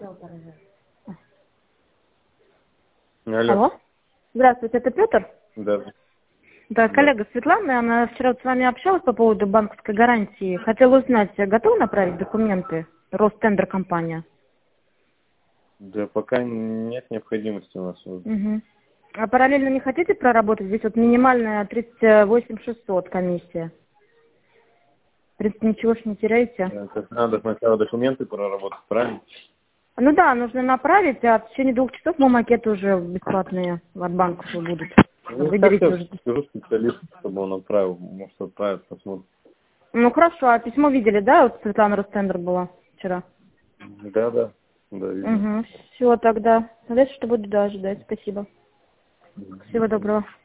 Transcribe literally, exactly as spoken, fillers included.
Алло. Алло. Здравствуйте, это Петр? Да. Да, коллега Светлана, она вчера с вами общалась по поводу банковской гарантии. Хотела узнать, готовы направить документы? Ростендер компания. Да, пока нет необходимости у нас. Угу. А параллельно не хотите проработать? Здесь вот минимальная тридцать восемь шестьсот комиссия. В принципе, ничего ж не теряете. Это надо сначала документы проработать, правильно? Ну да, нужно направить, а в течение двух часов мы макеты уже бесплатные от банков будут. Ну, Выберите как уже. я скажу специалисту, чтобы он отправил. Может, отправит, посмотрим. Ну хорошо, а письмо видели, да? Вот Светлана Ростендер была вчера. Да, да. Да, видно. Угу. Все тогда. Дальше что буду, да, ждать. Спасибо. Всего доброго.